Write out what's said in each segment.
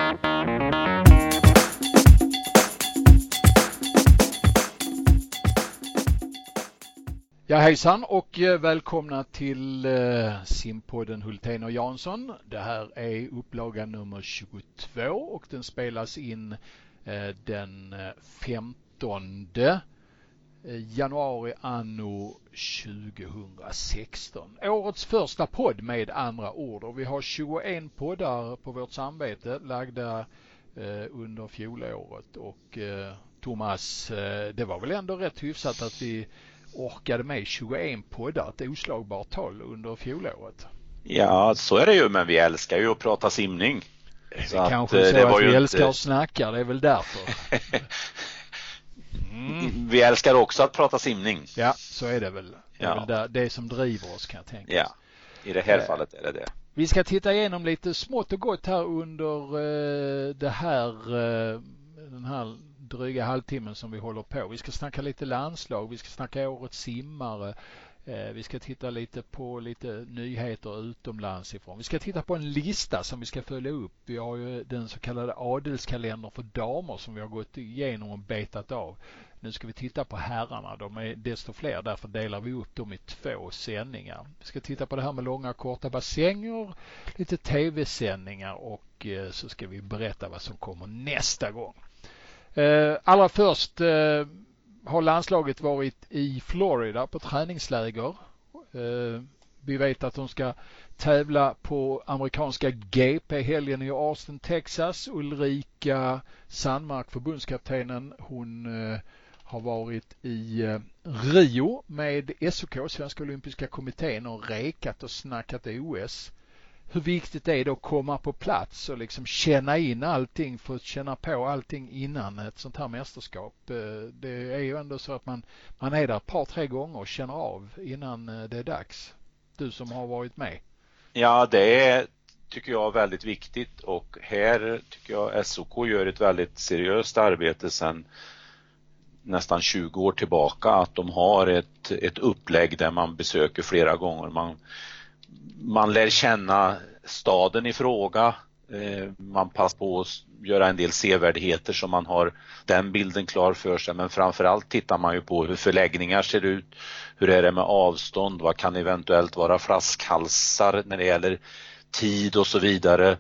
Ja, hejsan och välkomna till simpodden Hultén och Jansson. Det här är upplaga nummer 22 och den spelas in den 15 januari anno 2016. Årets första podd med andra ord, och vi har 21 poddar på vårt samvete lagda under fjolåret. Och Thomas, det var väl ändå rätt hyfsat att vi orkade med 21 poddar, ett oslagbart tal under fjolåret. Ja, så är det ju, men vi älskar ju att prata simning. Det är kanske så att vi älskar att snacka, det är väl därför. Vi älskar också att prata simning. Ja, så är det väl. Det är väl det som driver oss, kan jag tänka. Ja, i det här fallet är det. Vi ska titta igenom lite smått och gott här under den här dryga halvtimmen som vi håller på. Vi ska snacka lite landslag, vi ska snacka årets simmare, vi ska titta lite på lite nyheter utomlands ifrån. Vi ska titta på en lista som vi ska följa upp. Vi har ju den så kallade adelskalendern för damer som vi har gått igenom och betat av. Nu ska vi titta på herrarna. De är desto fler, därför delar vi upp dem i 2 sändningar. Vi ska titta på det här med långa och korta bassänger, lite tv-sändningar och så ska vi berätta vad som kommer nästa gång. Allra först har landslaget varit i Florida på träningsläger. Vi vet att de ska tävla på amerikanska GP-helgen i Austin, Texas. Ulrika Sandmark, förbundskaptenen, hon har varit i Rio med SOK, Svenska Olympiska Kommittén, och rekat och snackat OS. Hur viktigt är det att komma på plats och liksom känna in allting, för att känna på allting innan ett sånt här mästerskap? Det är ju ändå så att man är där ett par, 3 gånger och känner av innan det är dags. Du som har varit med. Ja, det är, tycker jag, väldigt viktigt, och här tycker jag SOK gör ett väldigt seriöst arbete sedan nästan 20 år tillbaka, att de har ett upplägg där man besöker flera gånger. Man lär känna staden i fråga, man passar på att göra en del sevärdheter så man har den bilden klar för sig, men framförallt tittar man ju på hur förläggningar ser ut, hur är det med avstånd, vad kan eventuellt vara flaskhalsar när det gäller tid och så vidare.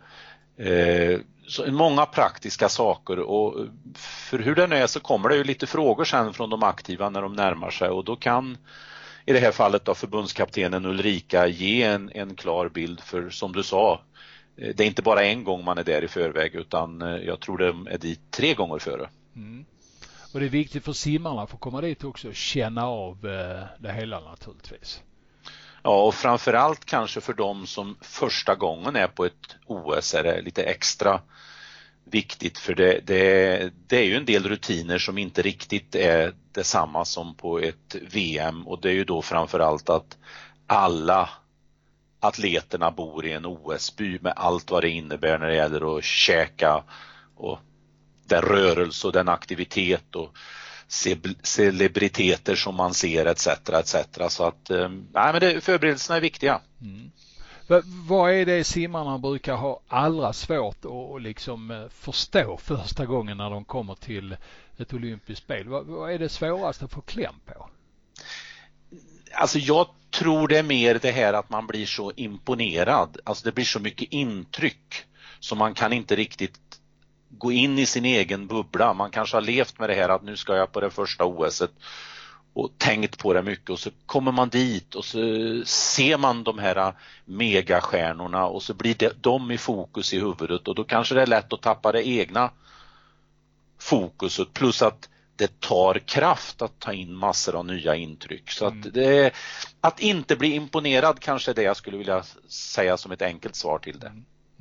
Så många praktiska saker, och för hur den är så kommer det ju lite frågor sen från de aktiva när de närmar sig, och då kan i det här fallet då förbundskaptenen Ulrika ge en klar bild, för som du sa, det är inte bara en gång man är där i förväg, utan jag tror det är dit 3 gånger före. Mm. Och det är viktigt för simmarna för att komma dit också och känna av det hela naturligtvis. Ja, och framförallt kanske för de som första gången är på ett OS är det lite extra viktigt, för det är ju en del rutiner som inte riktigt är detsamma som på ett VM, och det är ju då framförallt att alla atleterna bor i en OS-by med allt vad det innebär när det gäller att käka och den rörelse och den aktivitet och celebriteter som man ser etc. Så att förberedelserna är viktiga. Mm. Vad är det simmarna brukar ha allra svårt att liksom förstå första gången när de kommer till ett olympiskt spel? Vad är det svåraste att få kläm på? Alltså jag tror det är mer det här att man blir så imponerad. Alltså det blir så mycket intryck så man kan inte riktigt gå in i sin egen bubbla. Man kanske har levt med det här att nu ska jag på det första OS:et och tänkt på det mycket, och så kommer man dit och så ser man de här megastjärnorna och så blir de i fokus i huvudet, och då kanske det är lätt att tappa det egna fokuset, plus att det tar kraft att ta in massor av nya intryck. Så att inte bli imponerad kanske är det jag skulle vilja säga som ett enkelt svar till det.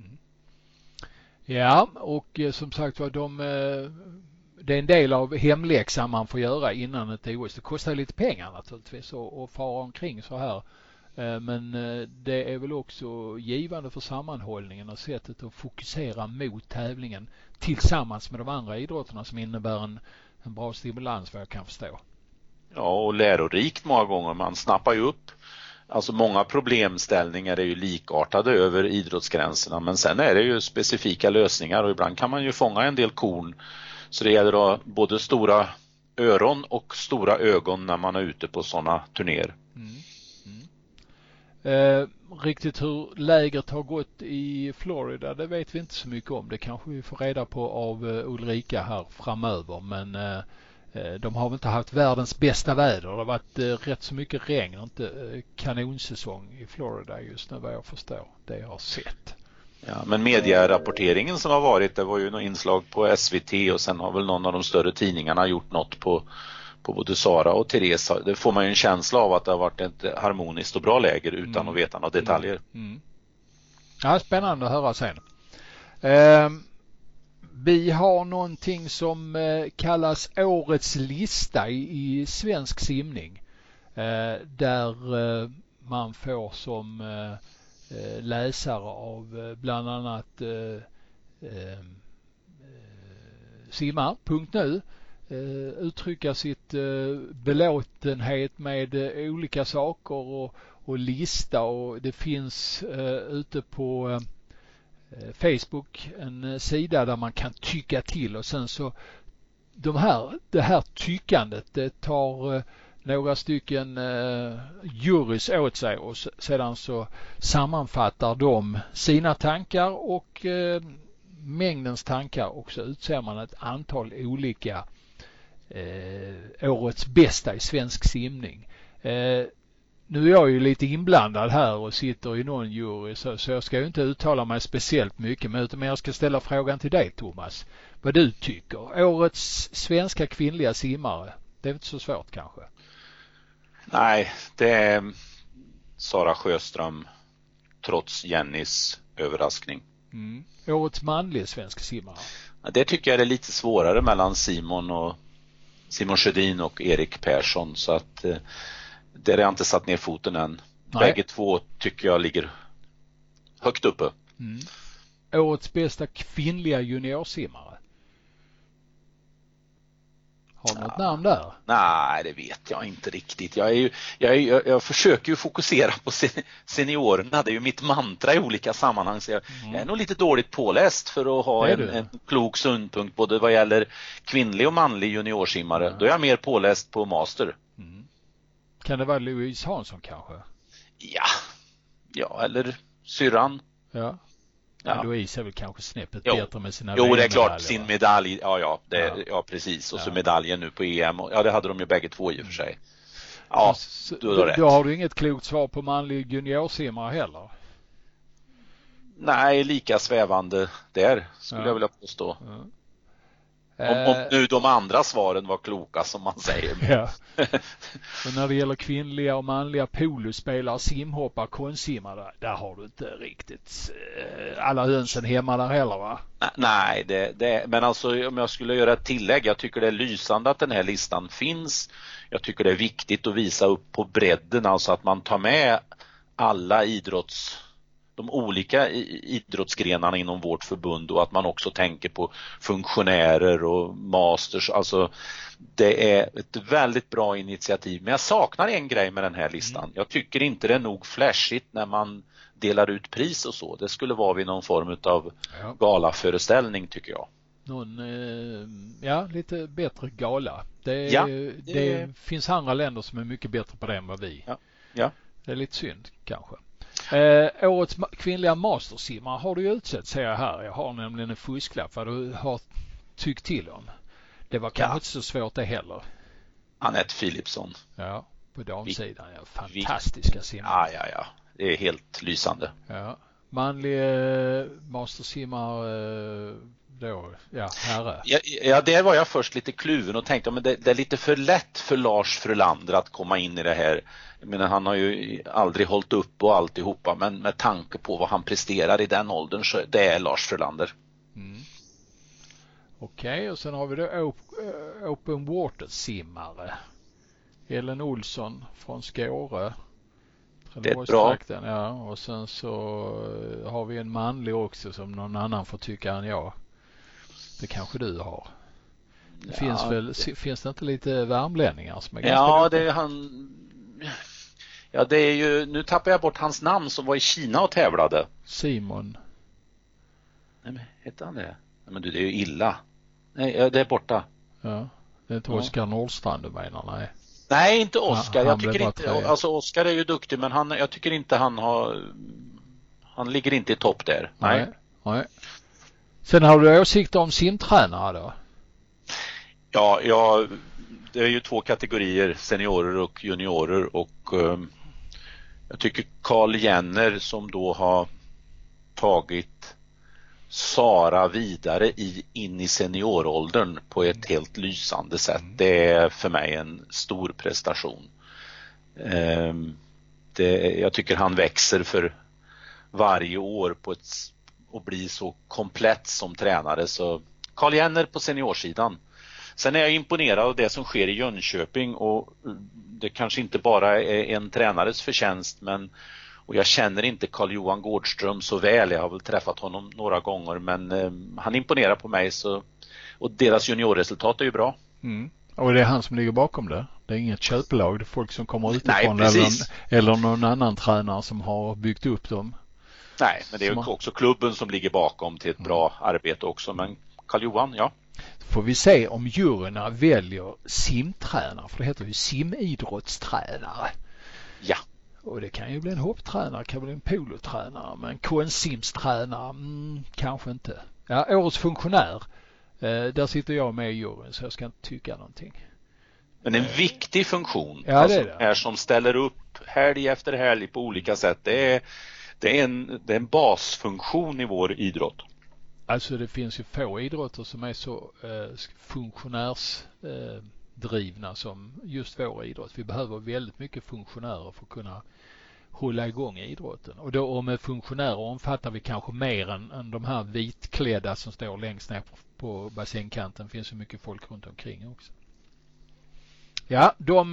Ja, och som sagt var, det är en del av hemläxan man får göra innan ett OS. Det kostar lite pengar naturligtvis att fara omkring så här. Men det är väl också givande för sammanhållningen och sättet att fokusera mot tävlingen tillsammans med de andra idrotterna, som innebär en bra stimulans, vad jag kan förstå. Ja, och lärorikt många gånger. Man snappar ju upp alltså många problemställningar är ju likartade över idrottsgränserna, men sen är det ju specifika lösningar och ibland kan man ju fånga en del korn. Så det gäller att både stora öron och stora ögon när man är ute på sådana turnéer. Riktigt hur läget har gått i Florida, det vet vi inte så mycket om. Det kanske vi får reda på av Ulrika här framöver, men de har väl inte haft världens bästa väder. Det har varit rätt så mycket regn och inte kanonsäsong i Florida just nu vad jag förstår. Det jag har sett. Ja, men medierapporteringen som har varit, det var ju något inslag på SVT och sen har väl någon av de större tidningarna gjort något på både Sara och Therese. Det får man ju en känsla av att det har varit ett harmoniskt och bra läger utan att veta några detaljer. Ja, spännande att höra sen. Vi har någonting som kallas årets lista i svensk simning. Där man får som läsare av bland annat simma.nu uttrycka sitt belåtenhet med olika saker och lista, och det finns ute på Facebook en sida där man kan tycka till, och sen så det här tyckandet det tar några stycken jurys åt sig, och sedan så sammanfattar de sina tankar och mängdens tankar, och så utser man ett antal olika årets bästa i svensk simning. Nu är jag ju lite inblandad här och sitter i någon jury, så jag ska ju inte uttala mig speciellt mycket, men jag ska ställa frågan till dig, Thomas. Vad du tycker. Årets svenska kvinnliga simmare. Det är inte så svårt kanske. Nej, det är Sara Sjöström trots Jennys överraskning. Årets manliga svenska simmare. Det tycker jag är lite svårare mellan Simon Sjödin och Erik Persson, så att där har jag inte satt ner foten än. Nej. Bägge två tycker jag ligger högt uppe. Årets bästa kvinnliga juniorsimmare. Har du något namn där? Nej, det vet jag inte riktigt. Jag försöker ju fokusera på seniorerna. Det är ju mitt mantra i olika sammanhang. Så jag är nog lite dåligt påläst för att ha en klok sundpunkt både vad gäller kvinnlig och manlig juniorsimmare. Då är jag mer påläst på master. Kan det vara Louise Hansson kanske? Ja, eller syrran. Ja. Louise är väl kanske snäppet bättre med sina det är klart, sin medalj. Ja, precis. Och så medaljen nu på EM. Ja, det hade de ju bägge två i och för sig. Ja, då har du inget klokt svar på manlig juniorsimmare heller. Nej, lika svävande där skulle jag vilja påstå. Om nu de andra svaren var kloka som man säger. Ja. Och när det gäller kvinnliga och manliga polospelare, simhoppare, konstsimmare, där har du inte riktigt alla hönsen hemma där heller, va? Nej, men alltså om jag skulle göra ett tillägg, jag tycker det är lysande att den här listan finns. Jag tycker det är viktigt att visa upp på bredden, alltså att man tar med alla de olika idrottsgrenarna inom vårt förbund, och att man också tänker på funktionärer och masters. Alltså det är ett väldigt bra initiativ, men jag saknar en grej med den här listan. Jag tycker inte det är nog flashigt när man delar ut pris och så. Det skulle vara vid någon form av galaföreställning, tycker jag. Lite bättre gala. Det finns andra länder som är mycket bättre på det än vad vi. Ja. Det är lite synd kanske. Årets kvinnliga mastersimmare har du utsett, säger jag här. Jag har nämligen en fusklapp vad du har tyckt till om. Det var kanske inte så svårt det heller. Anette Philipsson. Ja, på damsidan. Fantastiska simmare. Ja. Det är helt lysande. Ja. Manlig mastersimmare herre. Ja, där var jag först lite kluven och tänkte men det är lite för lätt för Lars Frölander att komma in i det här. Jag menar, han har ju aldrig hållit upp och alltihopa, men med tanke på vad han presterar i den åldern så det är Lars Frölander. Okej, och sen har vi då Open Water simmare. Ellen Olsson från Skåre. Det är bra. Ja, och sen så har vi en manlig också som någon annan får tycka än jag. Det kanske du har. Finns det inte lite värmlänningar som är ganska det är han. Ja, det är ju, nu tappar jag bort hans namn som var i Kina och tävlade. Simon. Nej, men heter han det? Nej, men du, det är ju illa. Nej, det är borta. Ja, det är inte Oskar Nordstrand du menar, nej. Nej, inte Oskar. Jag blev tycker bara inte, trea. alltså Oskar är ju duktig, men jag tycker inte han ligger inte i topp där. Nej. Sen har du åsikter om simtränare då? Ja, det är ju 2 kategorier, seniorer och juniorer, och jag tycker Carl Jenner, som då har tagit Sara vidare in i senioråldern på ett helt lysande sätt. Det är för mig en stor prestation. Jag tycker han växer för varje år och blir så komplett som tränare. Så Carl Jenner på seniorsidan. Sen är jag imponerad av det som sker i Jönköping, och det kanske inte bara är en tränares förtjänst, och jag känner inte Carl-Johan Gårdström så väl. Jag har väl träffat honom några gånger, men han imponerar på mig, och deras juniorresultat är ju bra. Och det är han som ligger bakom det? Det är inget köplag, det är folk som kommer utifrån? Nej, eller någon annan tränare som har byggt upp dem? Nej, men det är också klubben som ligger bakom till ett bra arbete också. Men Carl-Johan, ja. Får vi se om juryna väljer simtränare, för det heter ju simidrottstränare. Ja. Och det kan ju bli en hopptränare, kan bli en polotränare, men konsimstränare, kanske inte. Ja, årets funktionär, där sitter jag med i juryn, så jag ska inte tycka någonting. Men en viktig funktion, ja, alltså, det är det. Här som ställer upp helg efter helg på olika sätt. Det är en basfunktion i vår idrott. Alltså det finns ju få idrotter som är så funktionärsdrivna som just vår idrott. Vi behöver väldigt mycket funktionärer för att kunna hålla igång idrotten. Och med funktionärer omfattar vi kanske mer än de här vitklädda som står längst ner på bassängkanten. Det finns ju mycket folk runt omkring också. Ja, de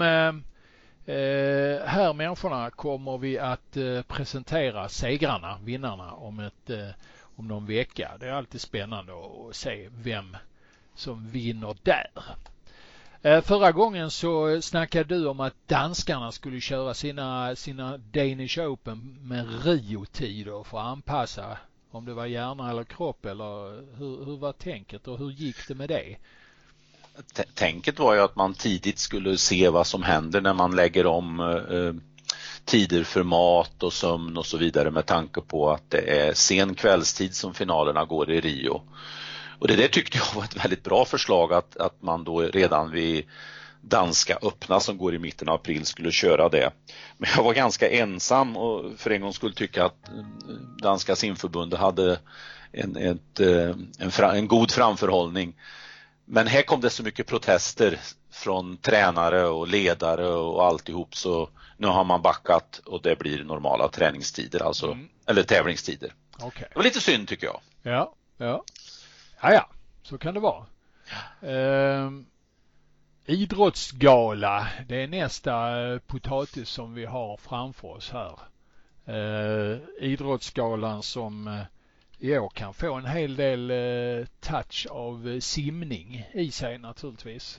här människorna kommer vi att presentera segrarna, vinnarna, om någon vecka. Det är alltid spännande att se vem som vinner där. Förra gången så snackade du om att danskarna skulle köra sina Danish Open med Rio-tider för att anpassa om det var hjärna eller kropp, eller hur var tänket och hur gick det med det? Tänket var ju att man tidigt skulle se vad som händer när man lägger om tider för mat och sömn och så vidare, med tanke på att det är sen kvällstid som finalerna går i Rio. Och det där tyckte jag var ett väldigt bra förslag, att man då redan vid danska öppna som går i mitten av april skulle köra det. Men jag var ganska ensam och för en gång skulle tycka att danska simförbundet hade en god framförhållning. Men här kom det så mycket protester från tränare och ledare och alltihop, så nu har man backat och det blir normala träningstider, alltså, eller tävlingstider. Okay. Det var lite synd tycker jag. Ja, så kan det vara. Idrottsgala, det är nästa potatis som vi har framför oss här. Idrottsgalan som i år kan få en hel del touch av simning i sig naturligtvis.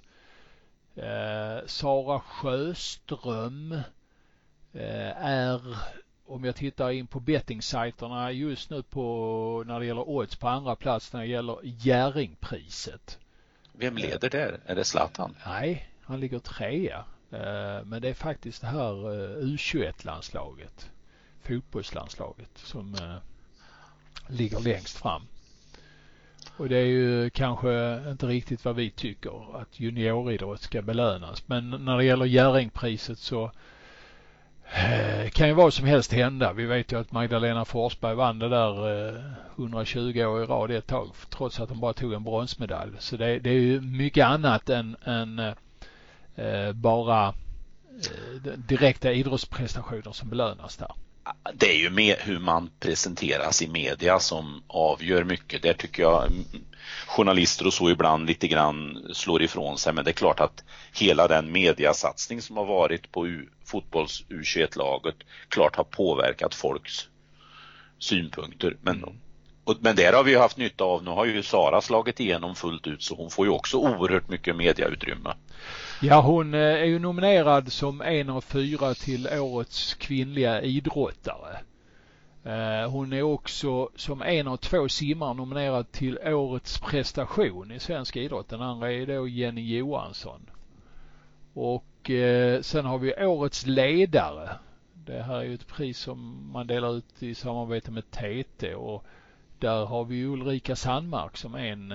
Sara Sjöström är, om jag tittar in på bettingsajterna just nu när det gäller odds, på andra plats när det gäller Jerringpriset. Vem leder där? Är det Zlatan? Nej, han ligger 3. Men det är faktiskt det här U21-landslaget, fotbollslandslaget, som ligger längst fram. Och det är ju kanske inte riktigt vad vi tycker, att junioridrott ska belönas. Men när det gäller Jerringpriset så kan ju vad som helst hända. Vi vet ju att Magdalena Forsberg vann det där 120 år i rad ett tag, trots att hon bara tog en bronsmedalj. Så det är ju mycket annat än bara direkta idrottsprestationer som belönas där. Det är ju med hur man presenteras i media som avgör mycket. Där tycker jag journalister och så ibland lite grann slår ifrån sig. Men det är klart att hela den mediasatsning som har varit på fotbolls U21-laget klart har påverkat folks synpunkter. Men där har vi ju haft nytta av. Nu har ju Sara slagit igenom fullt ut, så hon får ju också oerhört mycket mediautrymme. Ja, hon är ju nominerad som en av 4 till årets kvinnliga idrottare. Hon är också som en av 2 simmare nominerad till årets prestation i svensk idrott. Den andra är då Jenny Johansson. Och sen har vi årets ledare. Det här är ju ett pris som man delar ut i samarbete med TT, och där har vi Ulrika Sandmark som en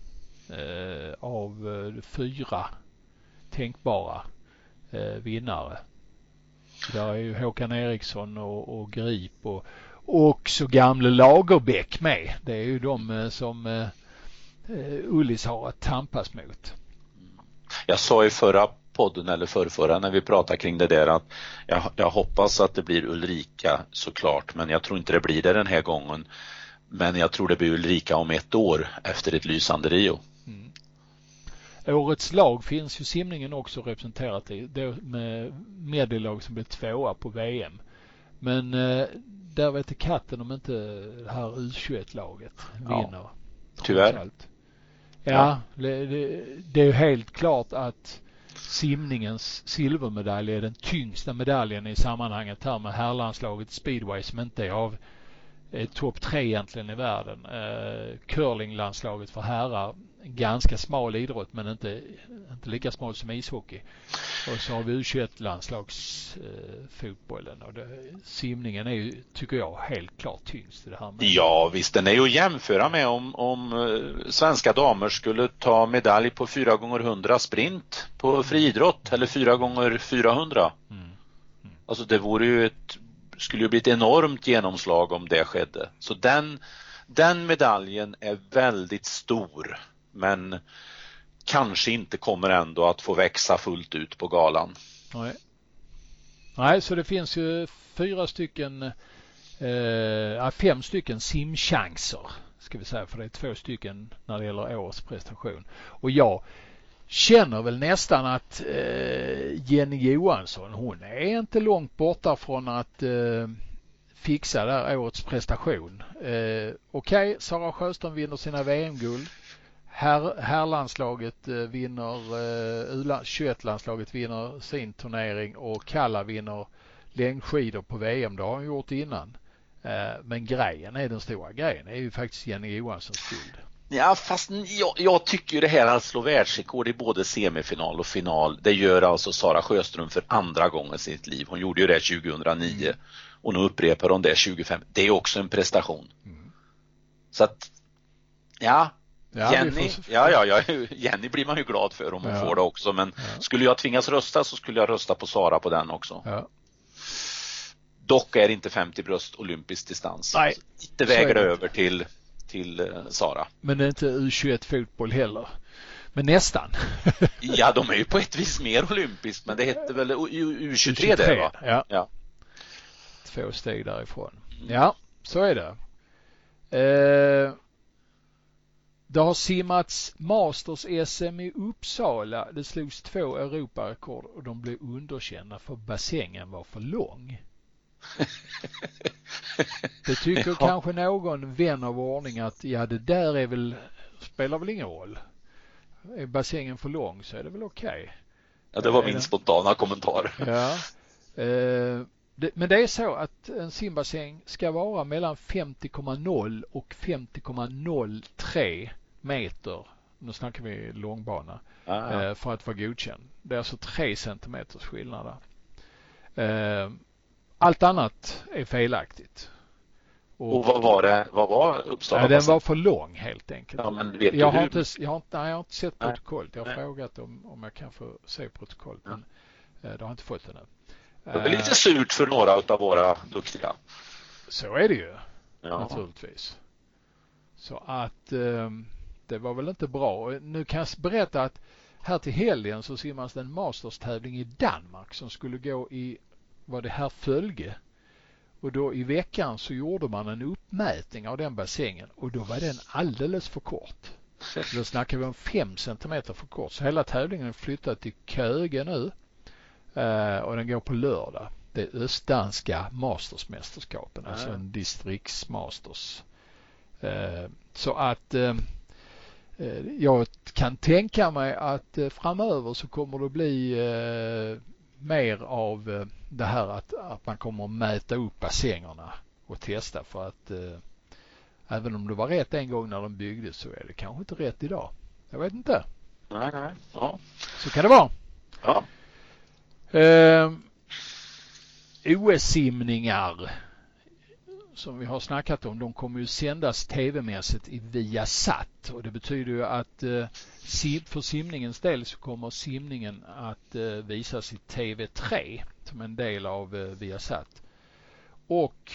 av 4 tänkbara vinnare. Där är ju Håkan Eriksson och Grip och också gamle Lagerbäck med. Det är ju de som Ullis har att tampas mot. Jag sa i förra podden eller förrförra när vi pratade kring det där att jag hoppas att det blir Ulrika såklart, men jag tror inte det blir det den här gången. Men jag tror det blir Ulrika om 1 år efter ett lysande Rio. Mm. Årets lag finns ju simningen också representerat i, med medellag som blev 2 på VM. Men där vet det katten om inte det här U21-laget vinner. Ja, tyvärr. Ja, det är ju helt klart att simningens silvermedalj är den tyngsta medaljen i sammanhanget här med herrlandslaget speedway som inte är av topp 3 egentligen i världen. Curlinglandslaget för herrar, ganska smal idrott men inte lika smal som ishockey. Och så har vi U21-landslagsfotbollen och simningen är ju, tycker jag, helt klart tyngst i det här med. Ja visst, den är ju att jämföra med om svenska damer skulle ta medalj på 4x100 sprint på friidrott eller 4x400. Alltså det vore ju skulle ju bli ett enormt genomslag om det skedde. Så den medaljen är väldigt stor, men kanske inte kommer ändå att få växa fullt ut på galan. Nej, så det finns ju 5 stycken simchanser ska vi säga, för det är 2 stycken när det gäller årets prestation. Och jag känner väl nästan att Jenny Johansson, hon är inte långt borta från att fixa där årets prestation. Okej, Sara Sjöström vinner sina VM-guld. Herrlandslaget vinner, U21-landslaget vinner sin turnering och Kalla vinner längdskidor på VM. Det har hon gjort innan. Men den stora grejen är ju faktiskt Jenny Johanssons skuld. Ja, fast jag tycker det här att slå världsrekord i både semifinal och final, det gör alltså Sara Sjöström för andra gången i sitt liv. Hon gjorde ju det 2009 och nu upprepar hon det 2005. Det är också en prestation. Så att, Jenny blir man ju glad för om hon får det också. Men skulle jag tvingas rösta så skulle jag rösta på Sara på den också. Ja. Dock är inte 50 bröst olympisk distans. Nej, det väger över till Sara. Men det är inte U21 fotboll heller. Men nästan. Ja, de är ju på ett vis mer olympiskt, men det heter väl U23 det, va? Ja. 2 steg därifrån. Ja, så är det. Det har simmats Masters-SM i Uppsala. Det slogs 2 Europarekord och de blev underkända för bassängen var för lång. Det tycker kanske någon vän av ordning att det där spelar väl ingen roll. Är bassängen för lång så är det väl okej. Ja, det var min spontana kommentar. Ja. Men det är så att en simbassäng ska vara mellan 50,0 och 50,03 meter. Nu snackar vi långbana. För att vara godkänd. Det är alltså 3 centimeters skillnad där. Allt annat är felaktigt. Och vad var Uppsala? Den var för lång helt enkelt. Ja, men vet jag har inte sett protokollet. Jag har frågat om jag kan få se protokollet. Men det har inte fått det nu. Det är lite surt för några av våra duktiga. Så är det ju. Naturligtvis. Så att det var väl inte bra. Nu kan jag berätta att här till helgen så simmas det en Masters-tävling i Danmark som skulle gå i det här Fölge. Och då i veckan så gjorde man en uppmätning av den bassängen och då var den alldeles för kort. Då snackar vi om 5 centimeter för kort. Så hela tävlingen är flyttad till Köge nu och den går på lördag. Det är östdanska mastersmästerskapen, alltså en distriktsmasters. Så att Jag kan tänka mig att framöver så kommer det bli mer av det här att man kommer att mäta upp bassängerna och testa, för att även om det var rätt en gång när de byggdes så är det kanske inte rätt idag. Jag vet inte. Nej. Ja. Så kan det vara. Ja. OS-simningar som vi har snackat om, de kommer ju sändas tv-mässigt i Viasat, och det betyder ju att för simningens del så kommer simningen att visas i TV3 som en del av Viasat. Och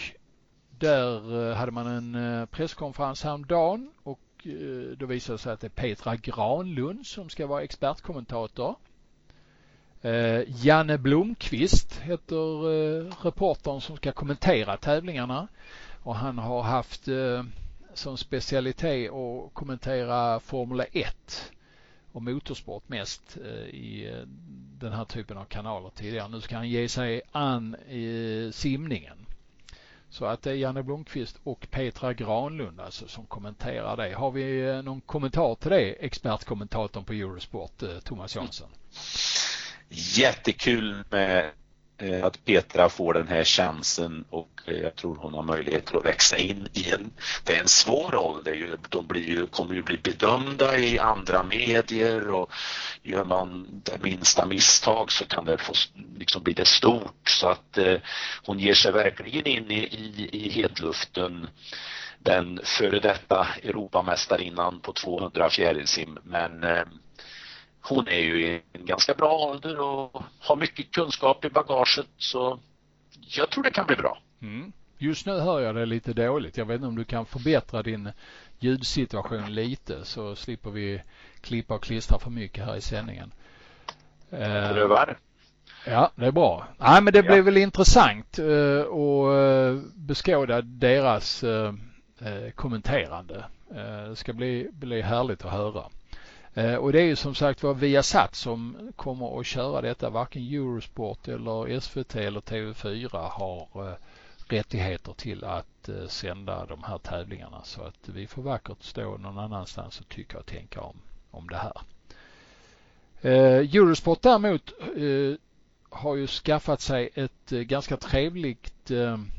där hade man en presskonferens häromdagen, och då visade det sig att det är Petra Granlund som ska vara expertkommentator. Janne Blomqvist heter reportern som ska kommentera tävlingarna, och han har haft som specialitet att kommentera Formula 1 och motorsport mest i den här typen av kanaler tidigare. Nu ska han ge sig an i simningen. Så att det är Janne Blomqvist och Petra Granlund alltså som kommenterar det. Har vi någon kommentar till det, expertkommentatorn på Eurosport, Thomas Jansson? Jättekul med att Petra får den här chansen, och jag tror hon har möjlighet att växa in i det är en svår roll. De kommer ju bli bedömda i andra medier, och gör man det minsta misstag så kan det få liksom bli det stort, så att hon ger sig verkligen in i hetluften. Den före detta Europamästarinnan på 200 fjärilsim, men hon är ju i en ganska bra ålder och har mycket kunskap i bagaget, så jag tror det kan bli bra. Mm. Just nu hör jag det lite dåligt. Jag vet inte om du kan förbättra din ljudsituation lite, så slipper vi klippa och klistra för mycket här i sändningen. Prövar. Ja, det är bra. Nej, men det blir väl intressant att beskåda deras kommenterande. Det ska bli härligt att höra. Och det är ju som sagt vad Viasat som kommer att köra detta. Varken Eurosport eller SVT eller TV4 har rättigheter till att sända de här tävlingarna, så att vi får vackert stå någon annanstans och tycka och tänka om det här. Eurosport däremot har ju skaffat sig ett ganska trevligt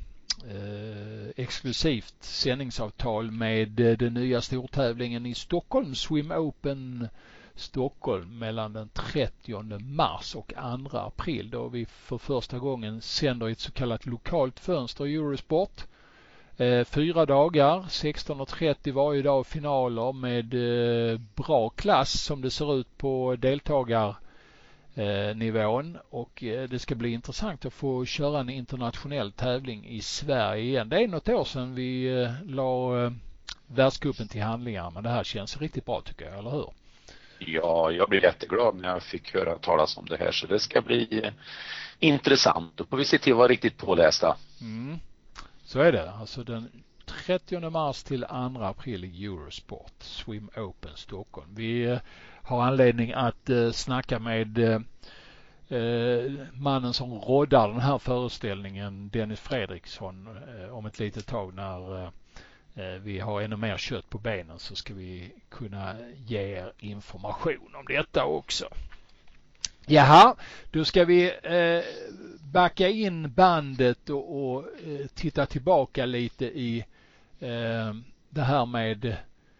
exklusivt sändningsavtal med den nya stortävlingen i Stockholm, Swim Open Stockholm, mellan den 30 mars och 2 april, då vi för första gången sänder ett så kallat lokalt fönster i Eurosport. 4 dagar, 16:30 varje dag, finaler med bra klass som det ser ut på deltagarnivån, och det ska bli intressant att få köra en internationell tävling i Sverige igen. Det är något år sedan vi la världscupen till handlingar, men det här känns riktigt bra tycker jag, eller hur? Ja, jag blev jätteglad när jag fick höra talas om det här, så det ska bli intressant. Då får vi se till att vara riktigt pålästa. Mm. Så är det. Alltså den 30 mars till 2 april i Eurosport, Swim Open Stockholm. Vi har anledning att snacka med mannen som roddar den här föreställningen, Dennis Fredriksson, om ett litet tag. När vi har ännu mer kött på benen så ska vi kunna ge er information om detta också. Jaha, då ska vi backa in bandet och titta tillbaka lite i det här med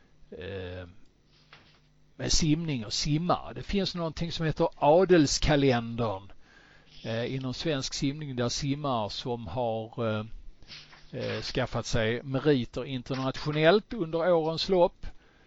simning och simmare. Det finns någonting som heter Adelskalendern inom svensk simning, där simmare som har skaffat sig meriter internationellt under årens lopp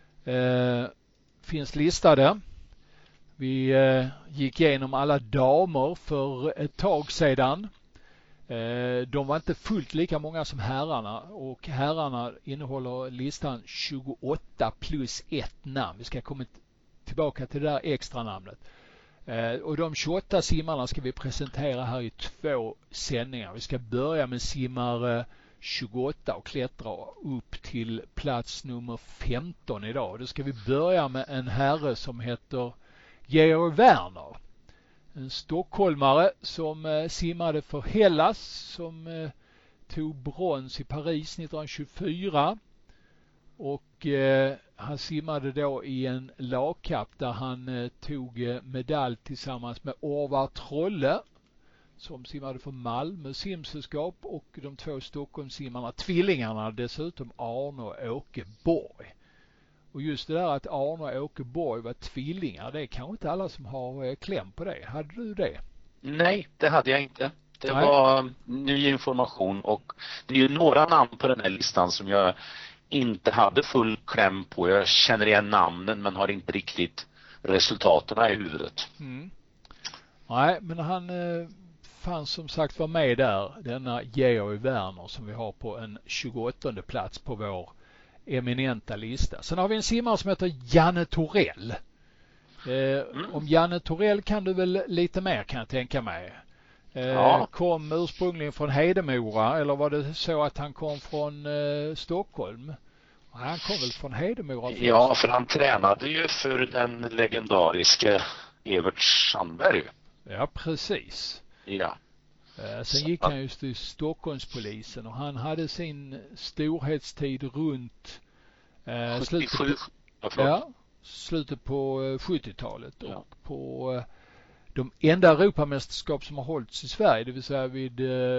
finns listade. Vi gick igenom alla damer för ett tag sedan. De var inte fullt lika många som herrarna, och herrarna innehåller listan 28 plus ett namn. Vi ska komma tillbaka till det där extra namnet. Och de 28 simmarna ska vi presentera här i 2 sändningar. Vi ska börja med simmare 28 och klättra upp till plats nummer 15 idag. Då ska vi börja med en herre som heter Georg Werner. En stockholmare som simmade för Hellas, som tog brons i Paris 1924. Och han simmade då i en lagkapp där han tog medalj tillsammans med Orvar Trolle som simmade för Malmö simsällskap och de 2 Stockholmssimmarna, tvillingarna dessutom, Arne och Åke Borg. Och just det där att Arne och Åke Borg var tvillingar, det är kanske inte alla som har kläm på det. Hade du det? Nej, det hade jag inte. Det var ny information och det är ju några namn på den här listan som jag inte hade full kläm på. Jag känner igen namnen men har inte riktigt resultaten i huvudet. Mm. Nej, men han fanns som sagt var med där, denna Georg Werner som vi har på en 28:e plats på vår eminenta lista. Sen har vi en simmare som heter Janne Torell. Om Janne Torell kan du väl lite mer, kan jag tänka mig. Kom ursprungligen från Hedemora, eller var det så att han kom från Stockholm? Han kom väl från Hedemora först. Ja, för han tränade ju för den legendariska Evert Sandberg. Ja, precis. Ja. Sen gick han just till Stockholmspolisen och han hade sin storhetstid runt 77. Slutet på 70-talet och på de enda Europamästerskap som har hållits i Sverige, det vill säga vid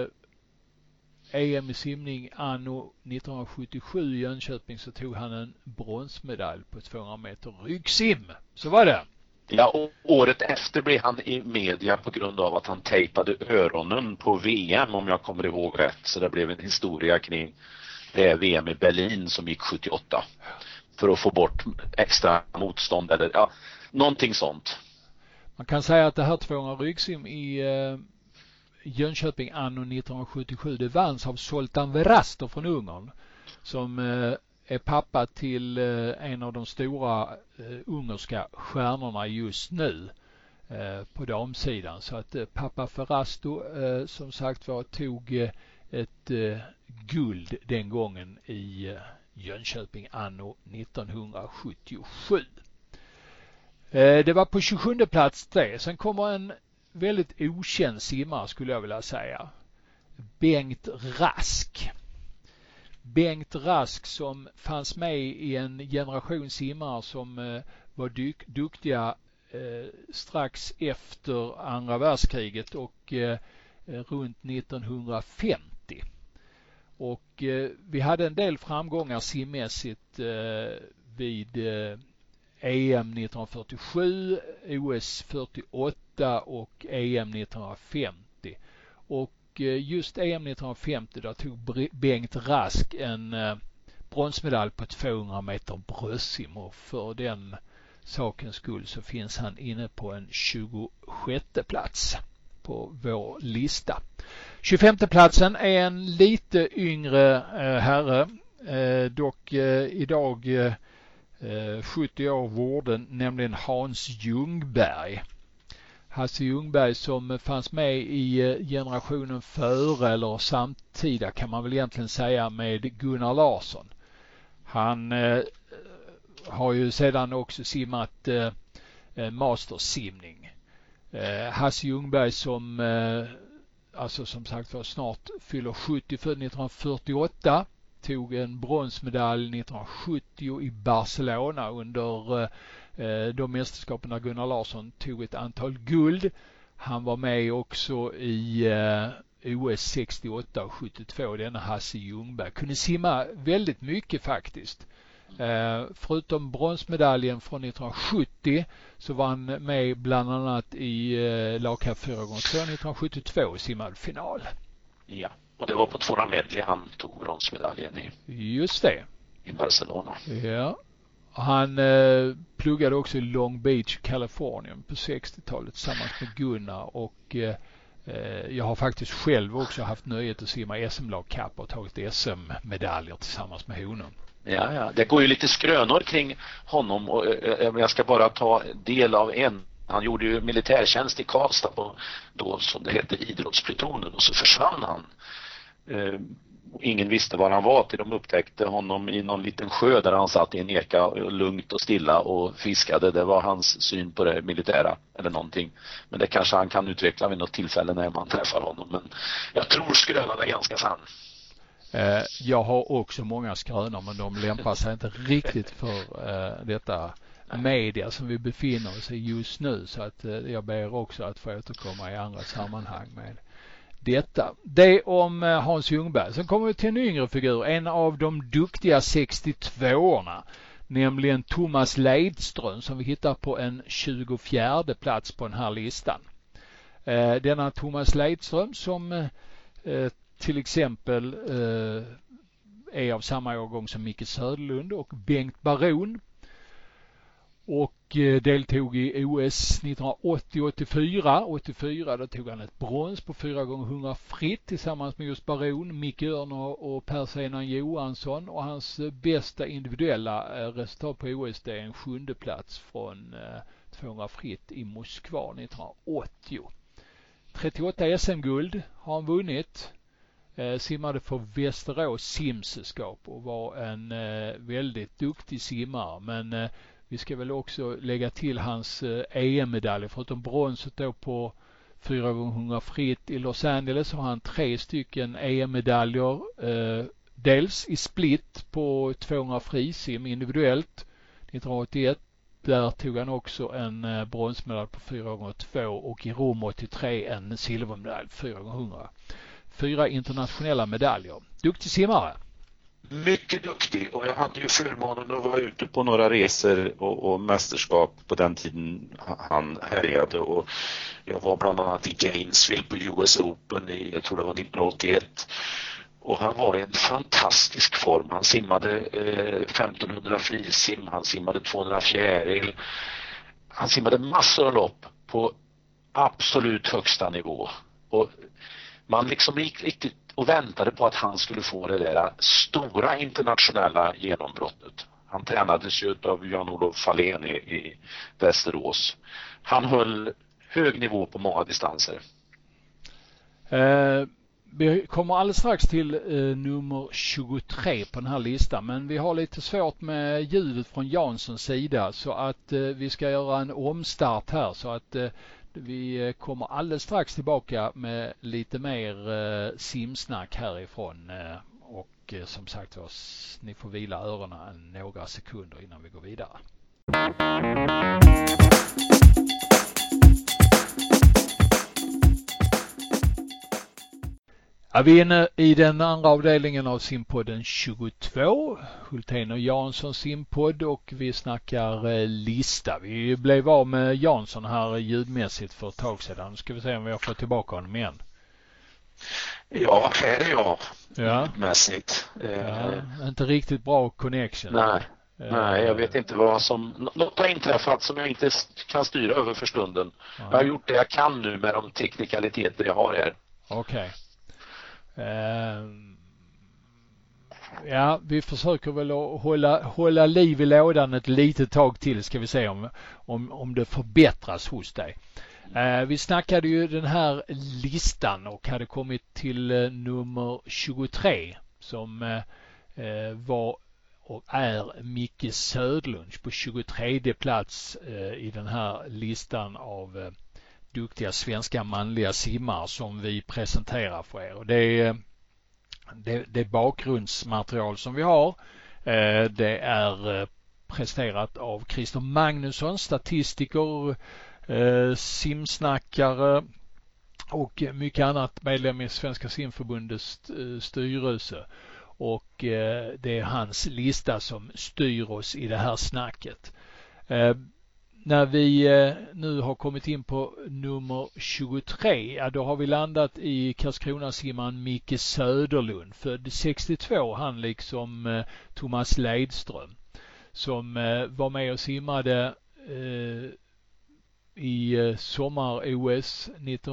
EM i simning anno 1977 i Jönköping, så tog han en bronsmedalj på 200 meter ryggsim. Så var det. Ja, och året efter blev han i media på grund av att han tejpade öronen på VM, om jag kommer ihåg rätt. Så det blev en historia kring det VM i Berlin som gick 78 för att få bort extra motstånd eller någonting sånt. Man kan säga att det här 200 ryggsim i Jönköping anno 1977, det vanns av Zoltan Veraster från Ungern som är pappa till en av de stora ungerska stjärnorna just nu på damsidan. Så att pappa Verasto som sagt var tog ett guld den gången i Jönköping anno 1977. Det var på 27:e plats det. Sen kommer en väldigt okänd simmare skulle jag vilja säga. Bengt Rask. Bengt Rask som fanns med i en generation simmare som var duktiga strax efter andra världskriget och runt 1950. Och vi hade en del framgångar simmässigt vid EM 1947, OS 48 och EM 1950. Och just EM 1950 då tog Bengt Rask en bronsmedalj på 200 meter bröstsim och för den sakens skull så finns han inne på en 26:e plats på vår lista. 25:e platsen är en lite yngre herre, dock idag 70 år vården, nämligen Hans Ljungberg. Hasse Ljungberg som fanns med i generationen före eller samtida kan man väl egentligen säga med Gunnar Larsson. Han har ju sedan också simmat mastersimning. Hasse Ljungberg som alltså som sagt var snart fyller 70, född 1948, tog en bronsmedalj 1970 i Barcelona under de mästerskapen där Gunnar Larsson tog ett antal guld. Han var med också i OS 68 och 72, denna Hasse Ljungberg. Kunde simma väldigt mycket faktiskt. Förutom bronsmedaljen från 1970 så var han med bland annat i lagkapp 4x2 1972 simmade final. Ja, och det var på 200 medley han tog bronsmedaljen Just det. I Barcelona. Ja. Han pluggade också i Long Beach, Kalifornien på 60-talet tillsammans med Gunnar och jag har faktiskt själv också haft nöjet att simma SM-lagkapp och tagit SM-medaljer tillsammans med honom. Ja, det går ju lite skrönor kring honom och jag ska bara ta del av en. Han gjorde ju militärtjänst i Karlstad på då som det hette idrottsplutonen och så försvann han. Ingen visste var han var till de upptäckte honom i någon liten sjö där han satt i en eka lugnt och stilla och fiskade. Det var hans syn på det militära eller någonting. Men det kanske han kan utveckla vid något tillfälle när man träffar honom. Men jag tror skrönan är ganska sann. Jag har också många skrönor, men de lämpar sig inte riktigt för detta media som vi befinner oss i just nu, så att jag ber också att få återkomma i andra sammanhang med detta. Det om Hans Ljungberg. Sen kommer vi till en yngre figur, en av de duktiga 62-orna, nämligen Thomas Leidström, som vi hittar på en 24:e plats på den här listan. Denna Thomas Leidström som till exempel är av samma årgång som Micke Söderlund och Bengt Baron, och deltog i OS 1980-84. 84 då tog han ett brons på 4x100 fritt tillsammans med just Baron, Micke Örner och Per-Senan Johansson, och hans bästa individuella resultat på OS det är en 7:e plats från 200 fritt i Moskva 1980. 38 SM-guld har han vunnit. Simmade för Västerås simsällskap och var en väldigt duktig simmare, men vi ska väl också lägga till hans EM-medalj. Förutom bronset då på 4x100 fritt i Los Angeles så har han 3 stycken EM-medaljer. Dels i split på 200 frisim individuellt 1981. Där tog han också en bronsmedalj på 4x2 och i Rom 83 en silvermedalj på 4x100. 4 internationella medaljer. Duktig simmare. Mycket duktig, och jag hade ju förmånen att vara ute på några resor och mästerskap på den tiden han härjade, och jag var bland annat i Gainesville på US Open jag tror det var 1981, och han var i en fantastisk form. Han simmade 1500 frisim, han simmade 200 fjäril, han simmade massor av lopp på absolut högsta nivå, och man liksom gick riktigt och väntade på att han skulle få det där stora internationella genombrottet. Han tränades ju av Jan-Olof Fahlén i Västerås. Han höll hög nivå på många distanser. Vi kommer alldeles strax till nummer 23 på den här listan, men vi har lite svårt med ljudet från Janssons sida, så att vi ska göra en omstart här, så att vi kommer alldeles strax tillbaka med lite mer simsnack härifrån, och som sagt ni får vila öronen några sekunder innan vi går vidare. Ja, vi är inne i den andra avdelningen av simpodden 22, Hultén och Jansson simpodd, och vi snackar lista. Vi blev av med Jansson här ljudmässigt för ett tag sedan. Nu ska vi se om vi har fått tillbaka honom igen. Ja, här är jag. Ja. Mässigt. Ja, inte riktigt bra connection. Nej, jag vet inte vad som... Något har inträffat som jag inte kan styra över för stunden. Ja. Jag har gjort det jag kan nu med de teknikaliteter jag har här. Okej. Ja, vi försöker väl att hålla liv i lådan ett litet tag till, ska vi se om det förbättras hos dig. Vi snackade ju den här listan och hade kommit till nummer 23 som var och är Micke Söderlund på 23:e plats i den här listan av duktiga svenska manliga simmare som vi presenterar för er. Och det bakgrundsmaterial som vi har, det är presterat av Christer Magnusson, statistiker, simsnackare och mycket annat, medlem i Svenska simförbundets styrelse. Och det är hans lista som styr oss i det här snacket. När vi nu har kommit in på nummer 23, då har vi landat i Karlskrona-simmaren Micke Söderlund, född 62, han liksom Thomas Leidström, som var med och simmade i sommar-OS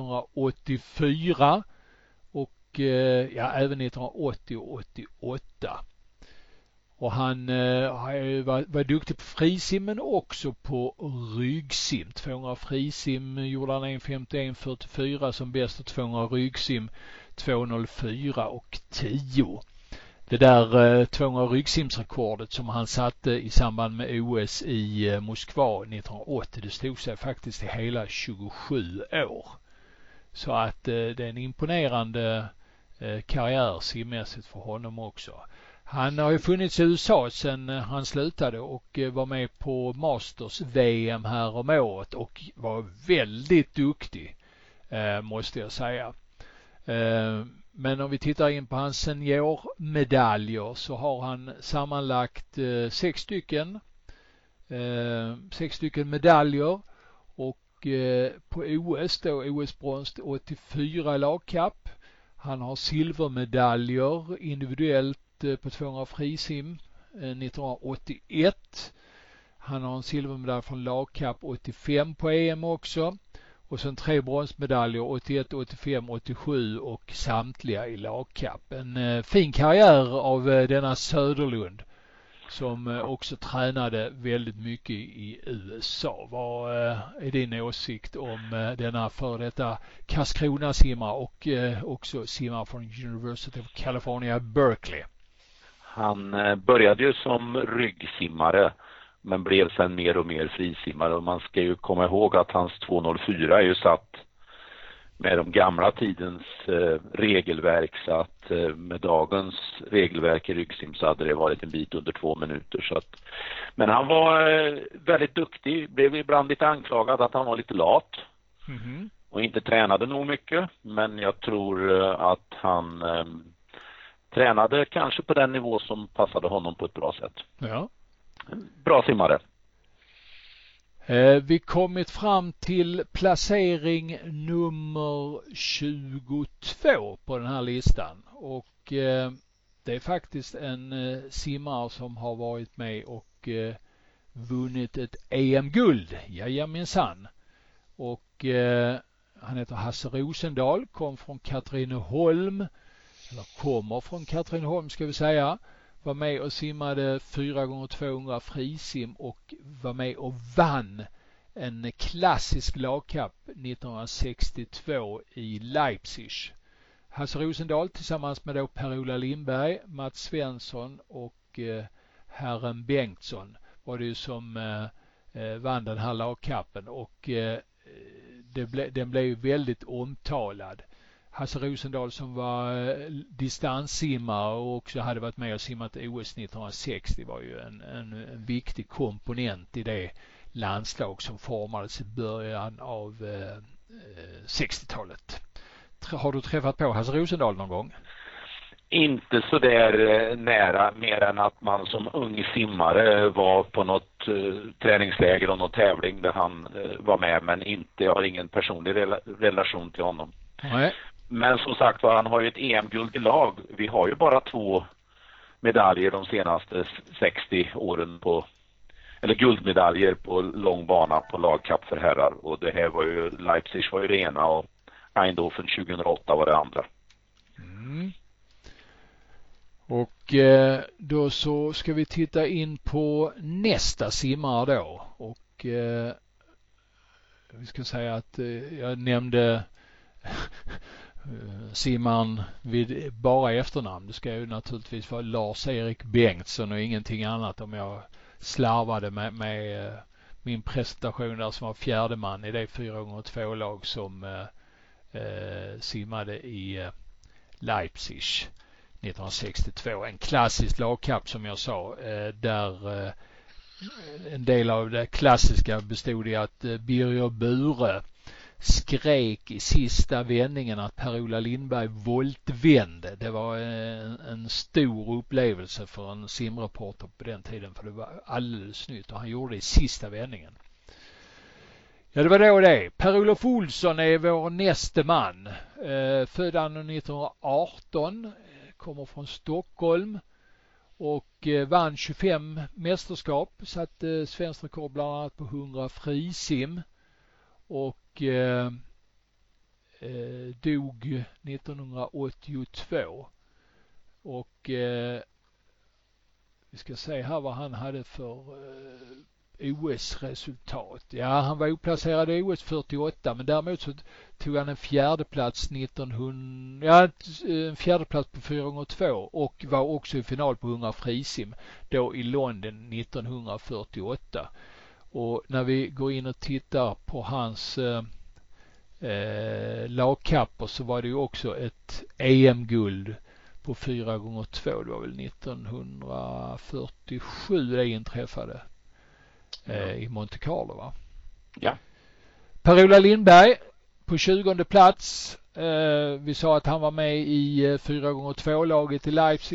1984 och även 1980 och 88. Och han var duktig på frisim men också på ryggsim. 200 frisim gjorde han 1:51,44 som bäst, och 200 ryggsim 2:04 och 10. Det där 200 ryggsimsrekordet som han satte i samband med OS i Moskva 1980, det stod sig faktiskt i hela 27 år. Så att det är en imponerande karriär simmässigt för honom också. Han har ju funnits i USA sedan han slutade och var med på Masters-VM här om året och var väldigt duktig, måste jag säga. Men om vi tittar in på hans seniormedaljer så har han sammanlagt 6 stycken medaljer och på OS då, OS-brons 84 lagkapp. Han har silvermedaljer individuellt på 200 frisim 1981. Han har en silvermedalj från lagkapp 85 på EM också. Och sen 3 bronsmedaljer 81, 85, 87 och samtliga i lagkapp. En fin karriär av denna Söderlund som också tränade väldigt mycket i USA. Vad är din åsikt om denna för detta Karlskrona-simmare och också simmare från University of California, Berkeley? Han började ju som ryggsimmare men blev sen mer och mer frisimmare, och man ska ju komma ihåg att hans 2.04 är ju satt med de gamla tidens regelverk, så att med dagens regelverk i ryggsim så hade det varit en bit under 2 minuter. Så att, men han var väldigt duktig, blev ibland lite anklagad att han var lite lat och inte tränade nog mycket, men jag tror att han tränade kanske på den nivå som passade honom på ett bra sätt. Ja. Bra simmare. Vi kommit fram till placering nummer 22 på den här listan, och det är faktiskt en simmare som har varit med och vunnit ett EM-guld. Jajamensan. Och han heter Hasse Rosendahl, kommer från Katrineholm ska vi säga. Var med och simmade 4x200 frisim och var med och vann en klassisk lagkapp 1962 i Leipzig. Hasse Rosendahl tillsammans med då Per-Ola Lindberg, Mats Svensson och herren Bengtsson var det ju som vann den här lagkappen, och den blev väldigt omtalad. Hasse Rosendahl som var distanssimmare och också hade varit med och simmat OS 1960 var ju en viktig komponent i det landslag som formades i början av 60-talet. Har du träffat på Hasse Rosendahl någon gång? Inte så där nära, mer än att man som ung simmare var på något träningsläger och någon tävling där han var med, men inte, jag har ingen personlig relation till honom. Nej. Men som sagt var, han har ju ett EM-guld i lag. Vi har ju bara 2 medaljer de senaste 60 åren eller guldmedaljer på lång bana på lagkapp för herrar. Och det här var ju, Leipzig var ju det ena och Eindhoven 2008 var det andra. Mm. Och då så ska vi titta in på nästa simmare då. Och vi ska säga att jag nämnde simmaren vid bara efternamn. Det ska ju naturligtvis vara Lars-Erik Bengtsson och ingenting annat, om jag slarvade med min presentation där, som var 4:e man i det 4x2-lag som simmade i Leipzig 1962. En klassisk lagkapp som jag sa, där en del av det klassiska bestod i att Birger Bure skrek i sista vändningen att Per-Ola Lindberg voltvände. Det var en stor upplevelse för en simreporter på den tiden, för det var alldeles nytt och han gjorde det i sista vändningen. Ja, det var då det. Per-Olof Olsson är vår näste man. Född 1918, kommer från Stockholm och vann 25 mästerskap, satte svensk rekord bland annat på 100 frisim och dog 1982. Och vi ska se här vad han hade för OS-resultat. Ja, han var oplacerad i OS 48, men däremot så tog han en fjärdeplats en fjärdeplats på 4x2 och var också i final på 100 frisim då i London 1948. Och när vi går in och tittar på hans lagkapper så var det ju också ett EM-guld på 4x2. Det var väl 1947 det inträffade i Monte Carlo, va? Ja. Per-Ola Lindberg på 20:e plats. Vi sa att han var med i 4x2-laget i Leipzig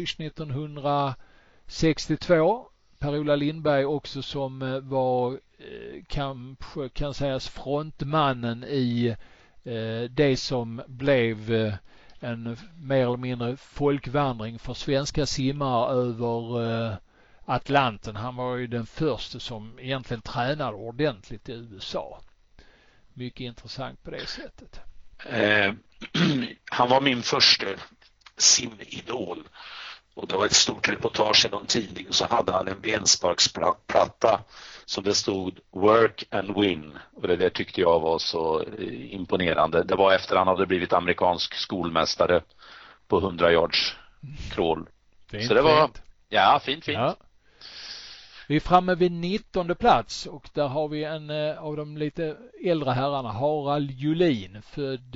1962. Per-Ola Lindberg också som var kanske kan sägas frontmannen i det som blev en mer eller mindre folkvandring för svenska simmare över Atlanten. Han var ju den första som egentligen tränade ordentligt i USA. Mycket intressant på det sättet. Han var min första simidol. Och det var ett stort reportage i någon tidning, så hade han en bensparksplatta som det stod Work and Win. Och det där tyckte jag var så imponerande. Det var efter han hade blivit amerikansk skolmästare på 100 yards crawl. Fint, så det var fint. Ja, fint. Ja. Vi är framme vid 19:e plats och där har vi en av de lite äldre herrarna, Harald Julin, född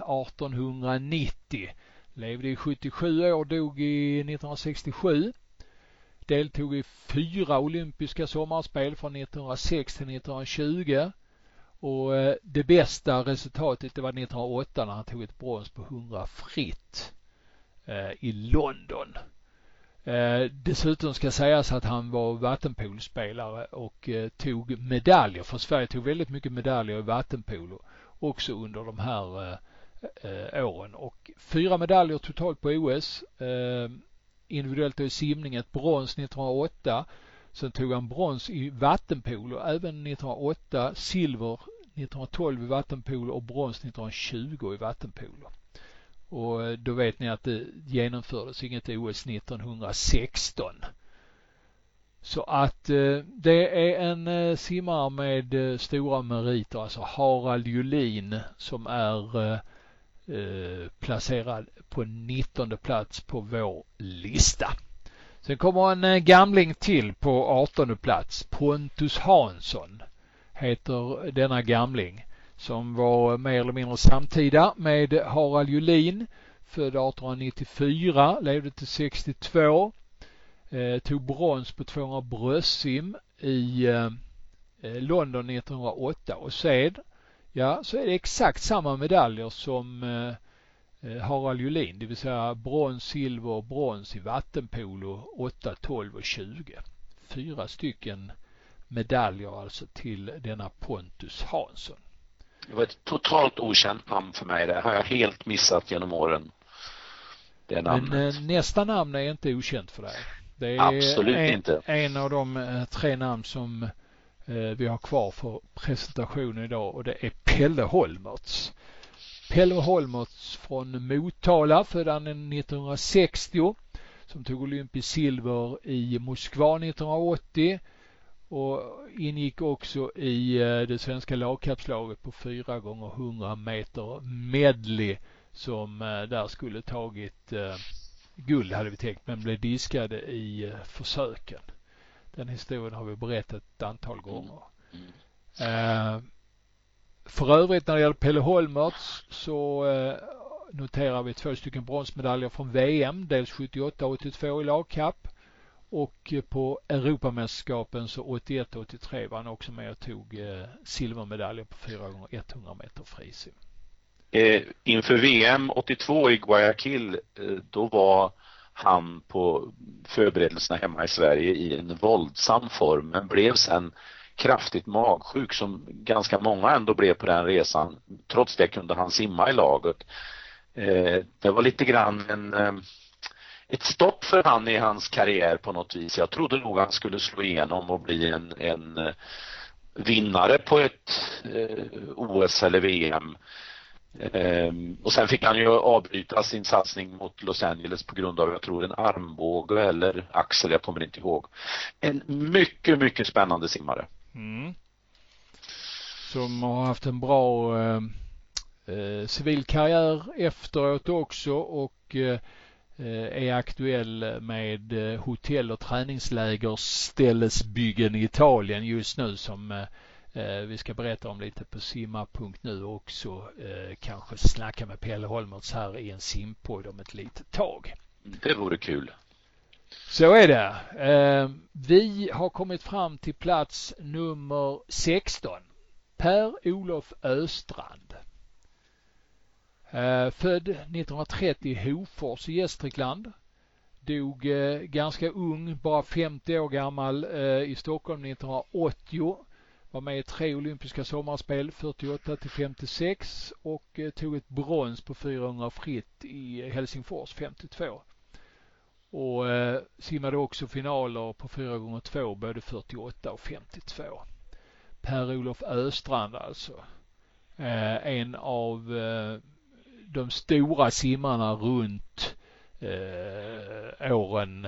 1890. Levde i 77 år, dog i 1967. Deltog i 4 olympiska sommarspel från 1906 till 1920. Och det bästa resultatet det var 1908 när han tog ett brons på 100 fritt i London. Dessutom ska sägas att han var vattenpolspelare och tog medaljer. För Sverige tog väldigt mycket medaljer i vattenpolo också under de här åren. Och 4 medaljer totalt på OS. Individuellt i simning, ett brons 1908. Sen tog han brons i vattenpolo även 1908, silver 1912 i vattenpolo och brons 1920 i vattenpolo. Och då vet ni att det genomfördes inget OS 1916. Så att det är en simmare med stora meriter, alltså Harald Julin, som är placerad på 19:e plats på vår lista. Sen kommer en gamling till på 18:e plats. Pontus Hansson heter denna gamling, som var mer eller mindre samtida med Harald Julin, född 1894, levde till 62, tog brons på 200 bröstsim i London 1908 och sedan så är det exakt samma medaljer som Harald Julin, det vill säga brons, silver och brons i vattenpolo 8, 12 och 20. 4 stycken medaljer alltså till denna Pontus Hansson. Det var ett totalt okänt namn för mig. Det har jag helt missat genom åren. Det namnet. Men nästa namn är inte okänt för dig. Det är absolut inte. En av de 3 namn som vi har kvar för presentationen idag, och det är Pelle Holmertz. Pelle Holmertz från Motala, född 1960, som tog olympisk silver i Moskva 1980 och ingick också i det svenska lagkapslaget på 4x100 meter medley, som där skulle tagit guld hade vi tänkt, men blev diskade i försöken. Den historien har vi berättat ett antal gånger. För övrigt när det gäller Pelle Holmertz så noterar vi 2 stycken bronsmedaljer från VM, dels 78-82 i lagkapp, och på Europamästerskapen så 81-83 var han också med och tog silvermedaljer på 4x100 meter frisim. Inför VM 82 i Guayaquil, då var han på förberedelserna hemma i Sverige i en våldsam form, men blev sen kraftigt magsjuk, som ganska många ändå blev på den resan. Trots det kunde han simma i laget. Det var lite grann ett stopp för han i hans karriär på något vis. Jag trodde nog han skulle slå igenom och bli en vinnare på ett OS eller VM. Och sen fick han ju avbryta sin satsning mot Los Angeles på grund av, jag tror, en armbåge eller axel, jag kommer inte ihåg. En mycket, mycket spännande simmare. Som har haft en bra civil karriär efteråt också, och är aktuell med hotell- och träningslägerställesbyggen i Italien just nu som Vi ska berätta om lite på simma.nu också. Kanske snacka med Pelle Holmertz här i en simpodd om ett litet tag. Det vore kul. Så är det. Vi har kommit fram till plats nummer 16. Per-Olof Östrand. Född 1930 i Hofors i Gästrikland. Dog ganska ung, bara 50 år gammal i Stockholm 1980. Var med i 3 olympiska sommarspel 48 till 56 och tog ett brons på 400 fritt i Helsingfors 52. Och simmade också finaler på 4x2 både 48 och 52. Per-Olof Östrand alltså. En av de stora simmarna runt åren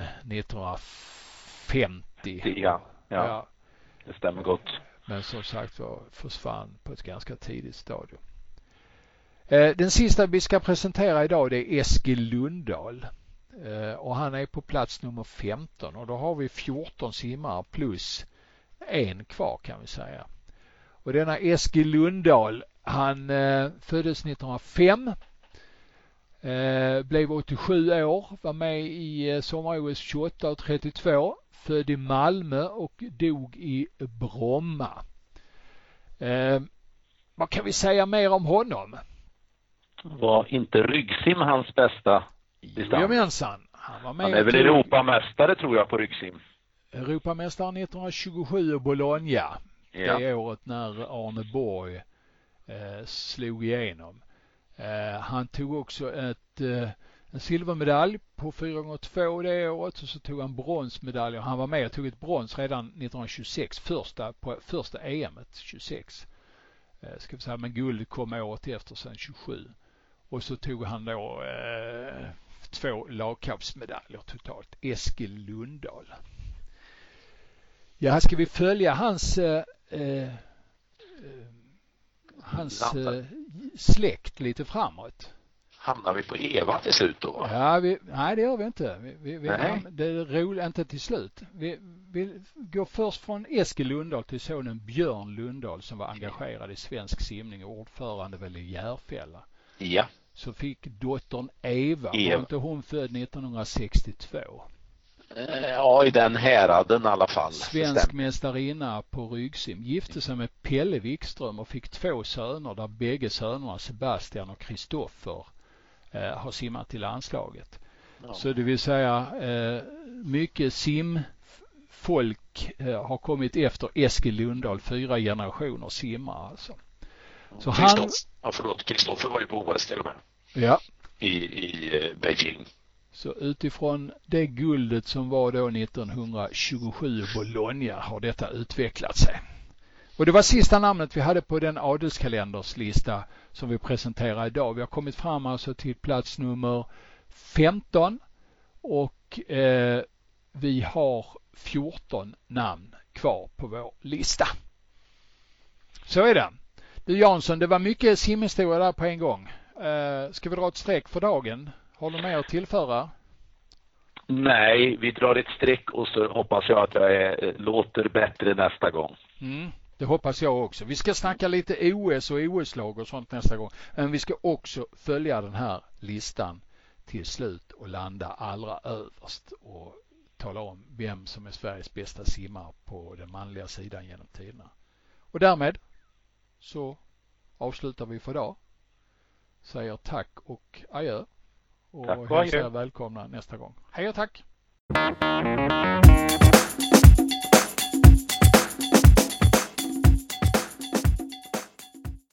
1950. Ja, det stämmer gott. Men som sagt försvann på ett ganska tidigt stadium. Den sista vi ska presentera idag det är Eskil Lundahl. Och han är på plats nummer 15 och då har vi 14 simmare plus en kvar kan vi säga. Och denna Eskil Lundahl, han föddes 1905, blev 87 år, var med i sommar-OS 28 och 32, född i Malmö och dog i Bromma. Vad kan vi säga mer om honom? Var inte ryggsim hans bästa distans? Jajamensan. Han är väl Europamästare tror jag på ryggsim. Europamästare 1927 i Bologna. Ja. Det året när Arne Borg slog igenom. Han tog också en silvermedalj på 4x2 det året och så tog han bronsmedalj. Han var med och tog ett brons redan 1926, första EMet 26. Ska vi säga, men guld kom året efter sen 27. Och så tog han då 2 lagkappsmedaljer totalt. Eskil Lundahl. Ja, ska vi följa hans släkt lite framåt? Hamnar vi på Eva till slut då? Ja, nej det gör vi inte. Det är roligt, inte till slut. Vi går först från Eskil Lundahl till sonen Björn Lundahl som var engagerad i svensk simning och ordförande väl i Järfälla. Ja. Så fick dottern Eva. Var inte hon född 1962? Ja, i den häraden i alla fall. Svensk mästarinna på ryggsim. Gifte sig med Pelle Wikström och fick 2 söner där bägge sönerna Sebastian och Kristoffer har simmat i landslaget. Ja. Så det vill säga mycket simfolk har kommit efter Eskil Lundahl, 4 generationer simmar alltså. Så Kristoffer var ju på OS till och med. Ja. I Beijing. Så utifrån det guldet som var då 1927 i Bologna har detta utvecklat sig. Och det var sista namnet vi hade på den adelskalenderslista som vi presenterar idag. Vi har kommit fram alltså till plats nummer 15 och vi har 14 namn kvar på vår lista. Så är det. Du Jansson, det var mycket simhistoria där på en gång. Ska vi dra ett streck för dagen? Har du mer att tillföra? Nej, vi drar ett streck och så hoppas jag att jag låter bättre nästa gång. Det hoppas jag också. Vi ska snacka lite OS och OS-lag och sånt nästa gång. Men vi ska också följa den här listan till slut och landa allra överst och tala om vem som är Sveriges bästa simmare på den manliga sidan genom tiderna. Och därmed så avslutar vi för idag. Säger tack och adjö. Och hälsar välkomna nästa gång. Hej och tack!